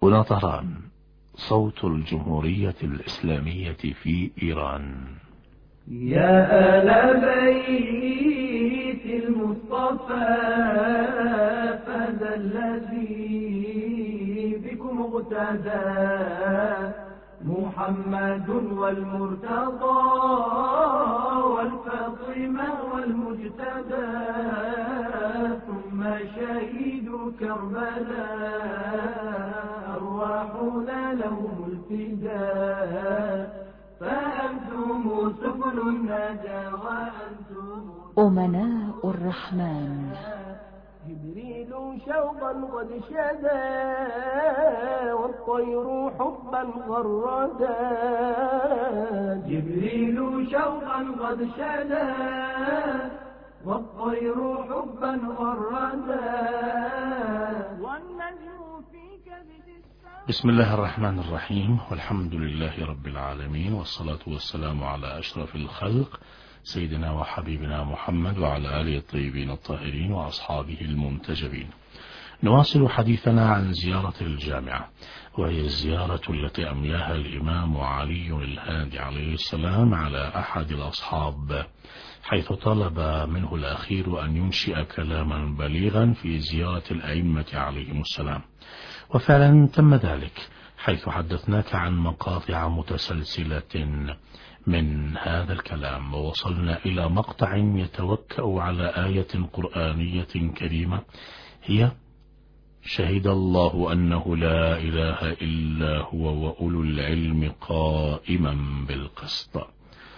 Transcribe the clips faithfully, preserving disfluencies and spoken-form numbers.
هنا طهران، صوت الجمهورية الإسلامية في إيران. يا آل بيت المصطفى فهذا الذي بكم اغتدى محمد والمرتضى والفاطمة والمجتبى ثم شهيد كربلاء أرواحنا لهم الفداء فأنتم سبل النجاة وأنتم أمناء الرحمن. جبريل شوقا قد شدا والطير حبا غردا جبريل شوقا قد شدا والطير حبا غردا والنجم في كبد السماء. بسم الله الرحمن الرحيم، والحمد لله رب العالمين، والصلاة والسلام على أشرف الخلق سيدنا وحبيبنا محمد وعلى آله الطيبين الطاهرين وأصحابه المنتجبين. نواصل حديثنا عن زيارة الجامعة، وهي الزيارة التي أملاها الإمام علي الهادي عليه السلام على أحد الأصحاب، حيث طلب منه الأخير أن ينشئ كلاما بليغا في زيارة الأئمة عليهم السلام، وفعلا تم ذلك، حيث حدثناك عن مقاطع متسلسلة من هذا الكلام، ووصلنا إلى مقطع يتوكأ على آية قرآنية كريمة هي: شهد الله أنه لا إله إلا هو وأولو العلم قائما بالقسط.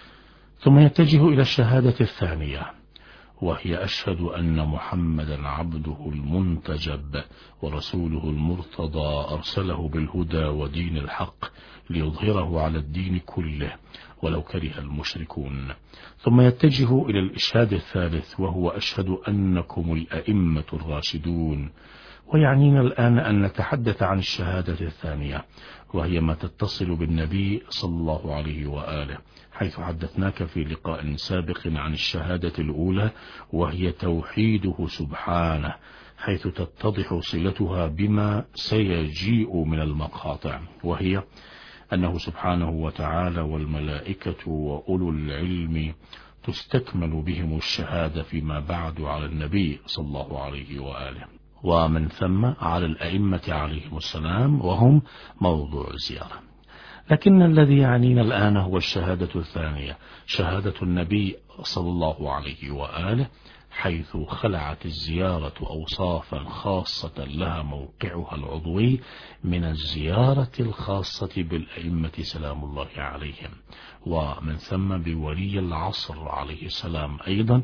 ثم يتجه إلى الشهادة الثانية، وهي: أشهد أن محمدا عبده المنتجب ورسوله المرتضى أرسله بالهدى ودين الحق ليظهره على الدين كله ولو كره المشركون. ثم يتجه إلى الإشهاد الثالث، وهو: أشهد أنكم الأئمة الراشدون. ويعنينا الآن أن نتحدث عن الشهادة الثانية، وهي ما تتصل بالنبي صلى الله عليه وآله، حيث حدثناك في لقاء سابق عن الشهادة الأولى، وهي توحيده سبحانه، حيث تتضح صلتها بما سيجيء من المقاطع، وهي أنه سبحانه وتعالى والملائكة وأولو العلم تستكمل بهم الشهادة فيما بعد على النبي صلى الله عليه وآله، ومن ثم على الأئمة عليهم السلام، وهم موضوع الزيارة. لكن الذي يعنينا الآن هو الشهادة الثانية، شهادة النبي صلى الله عليه وآله، حيث خلعت الزيارة أوصافا خاصة لها موقعها العضوي من الزيارة الخاصة بالأئمة سلام الله عليهم، ومن ثم بولي العصر عليه السلام أيضا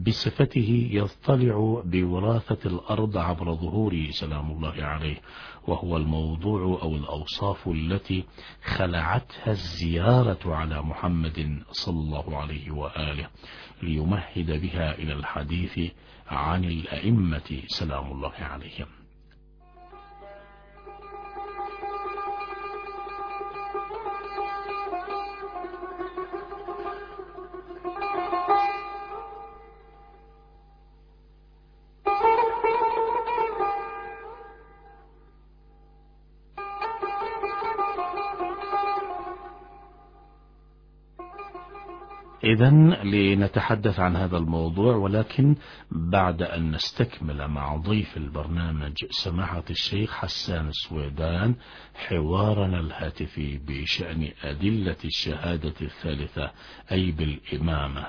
بصفته يطلع بوراثة الأرض عبر ظهوره سلام الله عليه، وهو الموضوع أو الأوصاف التي خلعتها الزيارة على محمد صلى الله عليه وآله ليمهد بها إلى الحديث عن الأئمة سلام الله عليهم. إذن لنتحدث عن هذا الموضوع، ولكن بعد أن نستكمل مع ضيف البرنامج سماحة الشيخ حسان السويدان حوارنا الهاتفي بشأن أدلة الشهادة الثالثة أي بالإمامة،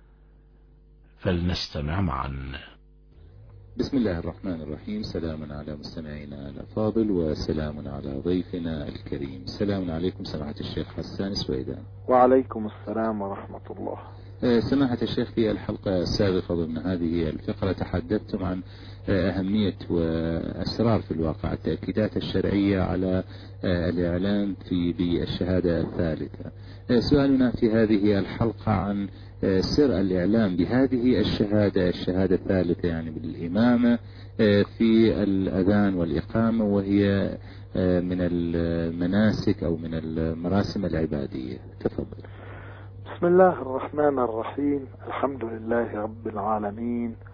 فلنستمع معا. بسم الله الرحمن الرحيم. سلام على مستمعينا الأفاضل، وسلام على ضيفنا الكريم. سلام عليكم سماحة الشيخ حسان السويدان. وعليكم السلام ورحمة الله. سماحة الشيخ، في الحلقة السابقة ضمن هذه الفقرة تحدثتم عن أهمية وأسرار في الواقع التأكيدات الشرعية على الإعلام في بالشهادة الثالثة. سؤالنا في هذه الحلقة عن سر الإعلام بهذه الشهادة الشهادة الثالثة يعني بالإمامة في الأذان والإقامة، وهي من المناسك أو من المراسم العبادية. تفضل. بسم الله الرحمن الرحيم. الحمد لله رب العالمين،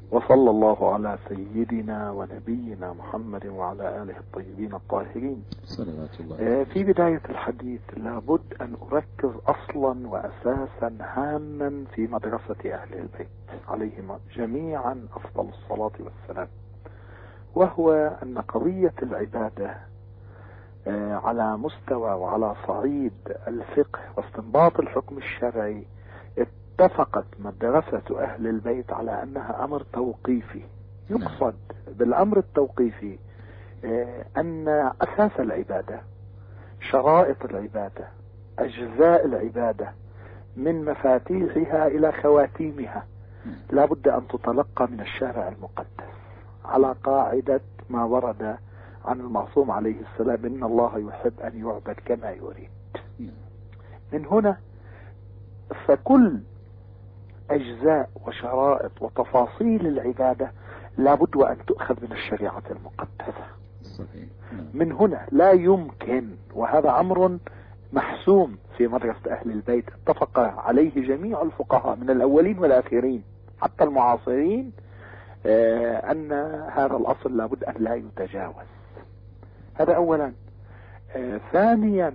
وصلى الله على سيدنا ونبينا محمد وعلى آله الطيبين الطاهرين. صلوات الله. في بداية الحديث لابد أن أركز أصلا وأساسا هاما في مدرسة أهل البيت عليهم جميعا أفضل الصلاة والسلام، وهو أن قضية العبادة على مستوى وعلى صعيد الفقه واستنباط الحكم الشرعي اتفقت مدرسة أهل البيت على أنها أمر توقيفي. يقصد بالأمر التوقيفي أن أساس العبادة، شرائط العبادة، أجزاء العبادة من مفاتيحها إلى خواتيمها لا بد أن تتلقى من الشارع المقدس على قاعدة ما ورد عن المعصوم عليه السلام: إن الله يحب أن يعبد كما يريد. من هنا فكل أجزاء وشرائط وتفاصيل العبادة لابد أن تؤخذ من الشريعة المقدسة. من هنا لا يمكن، وهذا أمر محسوم في مدرسة أهل البيت اتفق عليه جميع الفقهاء من الأولين والآخرين حتى المعاصرين، أن هذا الأصل لابد أن لا يتجاوز. هذا أولا. ثانيا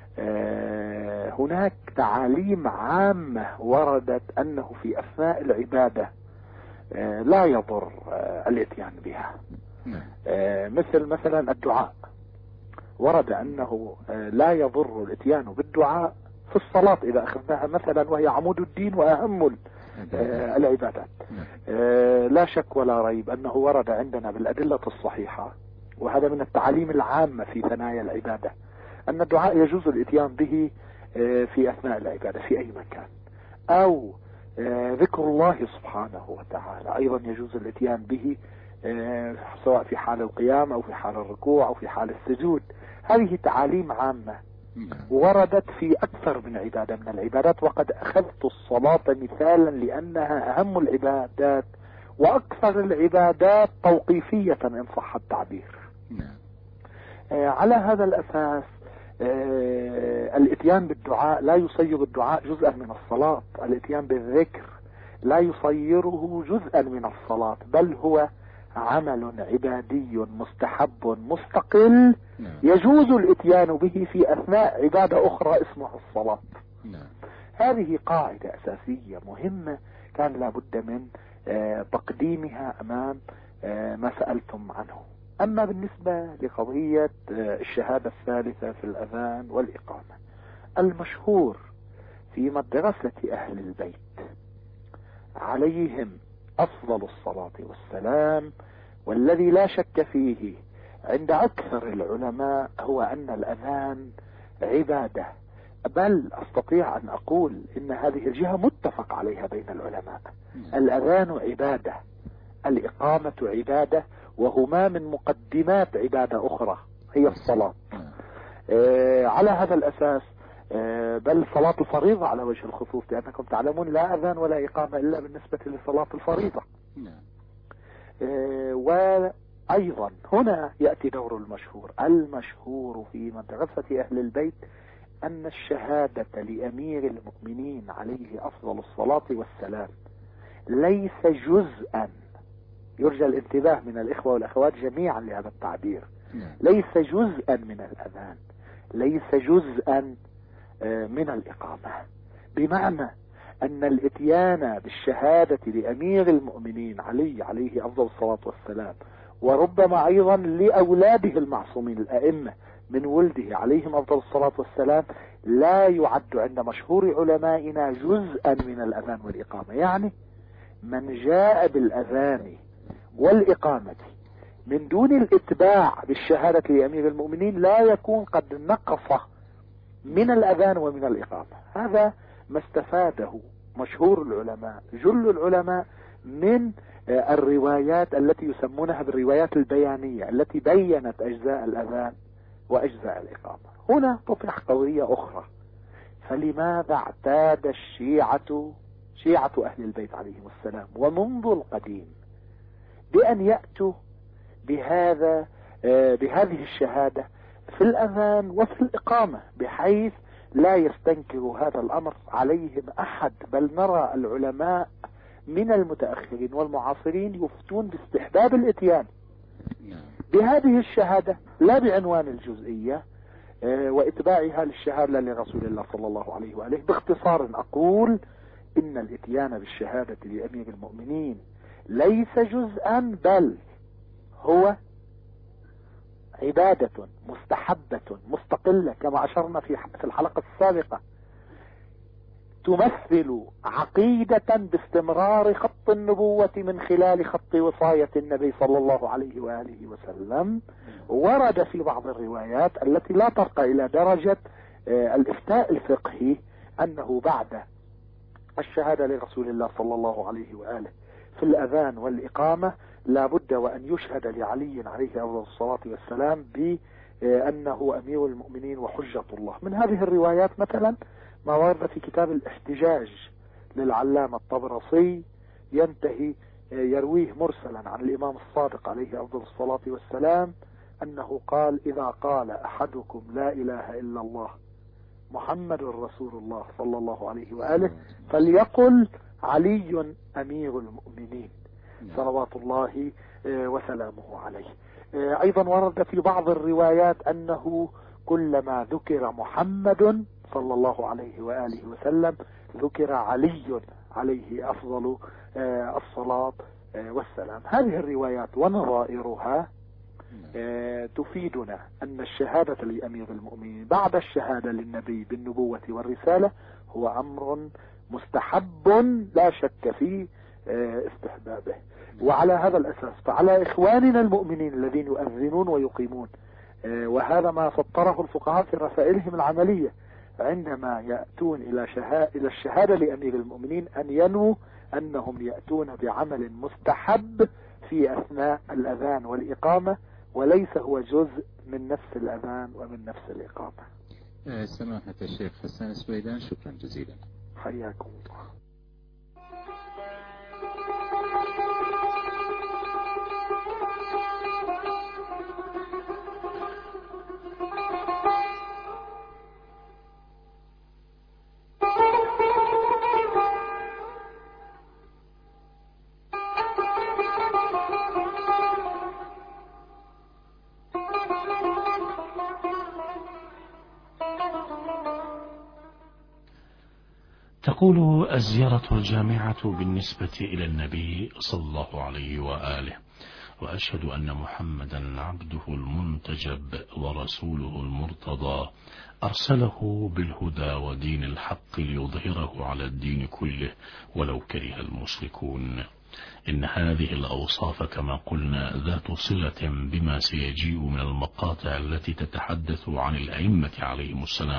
هناك تعاليم عامة وردت أنه في أثناء العبادة لا يضر الاتيان بها، مثل مثلا الدعاء. ورد أنه لا يضر الاتيان بالدعاء في الصلاة إذا أخذناها مثلا وهي عمود الدين وأهم العبادات. لا شك ولا ريب أنه ورد عندنا بالأدلة الصحيحة، وهذا من التعاليم العامة في ثنايا العبادة، أن الدعاء يجوز الاتيان به في أثناء العبادة في أي مكان، أو ذكر الله سبحانه وتعالى أيضا يجوز الاتيان به سواء في حال القيام أو في حال الركوع أو في حال السجود. هذه تعاليم عامة وردت في أكثر من عبادة من العبادات، وقد أخذت الصلاة مثالا لأنها أهم العبادات وأكثر العبادات توقيفية إن صح التعبير. على هذا الأساس الاتيان بالدعاء لا يصير الدعاء جزءا من الصلاة، الاتيان بالذكر لا يصيره جزءا من الصلاة، بل هو عمل عبادي مستحب مستقل يجوز الاتيان به في أثناء عبادة أخرى اسمها الصلاة. هذه قاعدة أساسية مهمة كان لابد من تقديمها أمام ما سألتم عنه. أما بالنسبة لقضية الشهادة الثالثة في الأذان والإقامة، المشهور في مدرسة أهل البيت عليهم أفضل الصلاة والسلام، والذي لا شك فيه عند أكثر العلماء، هو أن الأذان عبادة، بل أستطيع أن أقول إن هذه الجهة متفق عليها بين العلماء. الأذان عبادة، الإقامة عبادة، وهما من مقدمات عبادة أخرى هي الصلاة. آه على هذا الأساس آه بل صلاة الفريضة على وجه الخصوص، لأنكم تعلمون لا أذان ولا إقامة إلا بالنسبة لصلاة الفريضة. آه وأيضا هنا يأتي دور المشهور. المشهور في مدرسة أهل البيت أن الشهادة لأمير المؤمنين عليه أفضل الصلاة والسلام ليس جزءا، يرجى الانتباه من الإخوة والأخوات جميعا لهذا التعبير، ليس جزءا من الأذان، ليس جزءا من الإقامة، بمعنى أن الاتيان بالشهادة لأمير المؤمنين علي عليه أفضل الصلاة والسلام، وربما أيضا لأولاده المعصومين الأئمة من ولده عليهم أفضل الصلاة والسلام، لا يعد عند مشهور علمائنا جزءا من الأذان والإقامة. يعني من جاء بالأذان والإقامة من دون الاتباع بالشهادة لأمير المؤمنين لا يكون قد نقص من الأذان ومن الإقامة. هذا ما استفاده مشهور العلماء جل العلماء من الروايات التي يسمونها بالروايات البيانية التي بينت أجزاء الأذان وأجزاء الإقامة. هنا تطرح قضية أخرى: فلماذا اعتاد الشيعة شيعة أهل البيت عليهم السلام ومنذ القديم بأن يأتوا بهذا بهذه الشهادة في الأذان وفي الإقامة، بحيث لا يستنكر هذا الأمر عليهم أحد، بل نرى العلماء من المتأخرين والمعاصرين يفتون باستحباب الاتيان بهذه الشهادة لا بعنوان الجزئية واتباعها للشهادة لرسول الله صلى الله عليه وآله. باختصار أقول إن الاتيان بالشهادة لأمير المؤمنين ليس جزءا، بل هو عبادة مستحبة مستقلة كما أشرنا في الحلقة السابقة، تمثل عقيدة باستمرار خط النبوة من خلال خط وصاية النبي صلى الله عليه وآله وسلم. ورد في بعض الروايات التي لا ترقى إلى درجة الإفتاء الفقهي أنه بعد الشهادة لرسول الله صلى الله عليه وآله في الأذان والإقامة لا بد وأن يشهد لعلي عليه أفضل الصلاة والسلام بأنه أمير المؤمنين وحجة الله. من هذه الروايات مثلا ما ورد في كتاب الاحتجاج للعلامة الطبرسي ينتهي يرويه مرسلا عن الإمام الصادق عليه أفضل الصلاة والسلام أنه قال: إذا قال أحدكم لا إله إلا الله محمد رسول الله صلى الله عليه وآله فليقل علي أمير المؤمنين صلوات الله وسلامه عليه. أيضا ورد في بعض الروايات أنه كلما ذكر محمد صلى الله عليه وآله وسلم ذكر علي عليه أفضل الصلاة والسلام. هذه الروايات ونظائرها تفيدنا أن الشهادة لأمير المؤمنين بعد الشهادة للنبي بالنبوة والرسالة هو أمر مستحب لا شك في استحبابه. وعلى هذا الأساس فعلى إخواننا المؤمنين الذين يؤذنون ويقيمون، وهذا ما فطره الفقهاء في رسائلهم العملية عندما يأتون إلى إلى الشهادة لأمير المؤمنين، أن ينووا أنهم يأتون بعمل مستحب في أثناء الأذان والإقامة، وليس هو جزء من نفس الأذان ومن نفس الإقامة. سماحة الشيخ حسان سويدان، شكرا جزيلا. حياكم الله. تقول الزيارة الجامعة بالنسبة إلى النبي صلى الله عليه وآله: وأشهد أن محمدا عبده المنتجب ورسوله المرتضى أرسله بالهدى ودين الحق ليظهره على الدين كله ولو كره المشركون. إن هذه الأوصاف كما قلنا ذات صلة بما سيجيء من المقاطع التي تتحدث عن الأئمة عليهم السلام،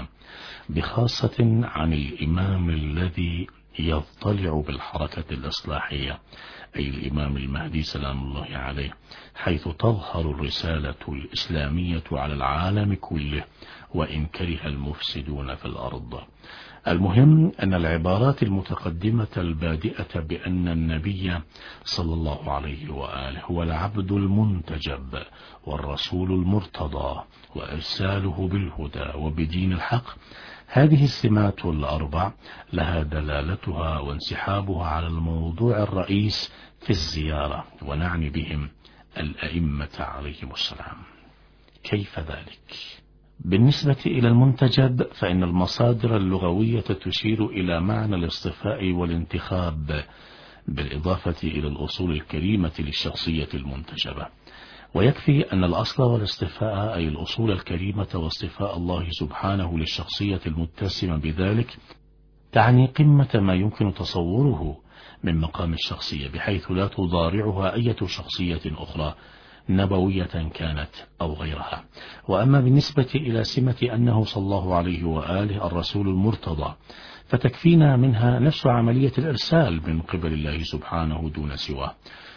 بخاصة عن الإمام الذي يضطلع بالحركة الإصلاحية، أي الإمام المهدي سلام الله عليه، حيث تظهر الرسالة الإسلامية على العالم كله وإن كره المفسدون في الأرض. المهم أن العبارات المتقدمة البادئة بأن النبي صلى الله عليه وآله هو العبد المنتجب والرسول المرتضى وإرساله بالهدى وبدين الحق، هذه السمات الأربع لها دلالتها وانسحابها على الموضوع الرئيس في الزيارة، ونعني بهم الأئمة عليهم السلام. كيف ذلك؟ بالنسبة إلى المنتجب فإن المصادر اللغوية تشير إلى معنى الاصطفاء والانتخاب، بالإضافة إلى الأصول الكريمة للشخصية المنتجبة. ويكفي أن الأصل والاصطفاء أي الأصول الكريمة واصطفاء الله سبحانه للشخصية المتسمة بذلك تعني قمة ما يمكن تصوره من مقام الشخصية، بحيث لا تضارعها أي شخصية أخرى نبوية كانت أو غيرها. وأما بالنسبة إلى سمة أنه صلى الله عليه وآله الرسول المرتضى فتكفينا منها نفس عملية الإرسال من قبل الله سبحانه دون سواه،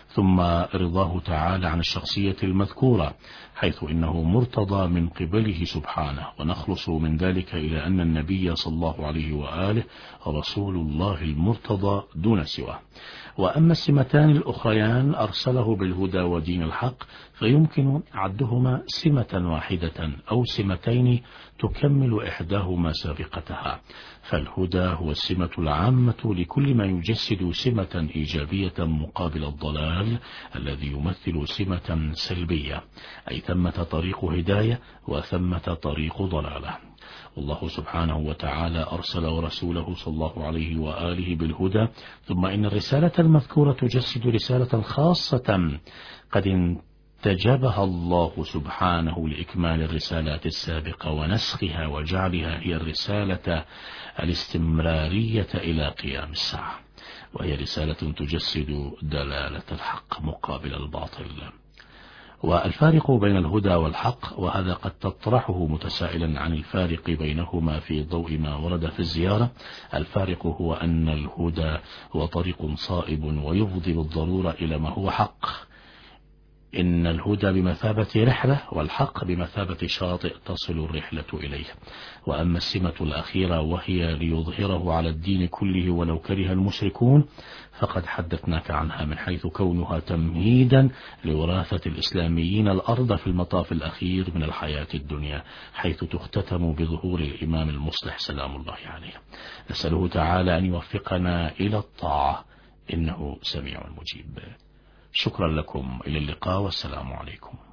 ثم رضاه تعالى عن الشخصية المذكورة، حيث إنه مرتضى من قبله سبحانه، ونخلص من ذلك إلى أن النبي صلى الله عليه وآله رسول الله المرتضى دون سواه. وأما السمتان الأخريان أرسله بالهدى ودين الحق، فيمكن عدهما سمة واحدة أو سمتين تكمل إحداهما سابقتها، فالهدى هو السمة العامة لكل ما يجسد سمة إيجابية مقابل الضلال الذي يمثل سمة سلبية، أي ثمة طريق هداية وثمة طريق ضلالة. والله سبحانه وتعالى أرسل ورسوله صلى الله عليه وآله بالهدى، ثم إن الرسالة المذكورة تجسد رسالة خاصة قد انتجبها الله سبحانه لإكمال الرسالات السابقة ونسخها وجعلها هي الرسالة الاستمرارية إلى قيام الساعة، وهي رسالة تجسد دلالة الحق مقابل الباطل. والفارق بين الهدى والحق، وهذا قد تطرحه متسائلا عن الفارق بينهما في ضوء ما ورد في الزيارة. الفارق هو أن الهدى هو طريق صائب ويفضي بالضرورة إلى ما هو حق، إن الهدى بمثابة رحلة والحق بمثابة شاطئ تصل الرحلة إليه. وأما السمة الأخيرة وهي ليظهره على الدين كله ولو كره المشركون، فقد حدثناك عنها من حيث كونها تمهيدا لوراثة الإسلاميين الأرض في المطاف الأخير من الحياة الدنيا، حيث تختتم بظهور الإمام المصلح سلام الله عليه. نسأله تعالى أن يوفقنا إلى الطاعة، إنه سميع مجيب. شكرا لكم، إلى اللقاء والسلام عليكم.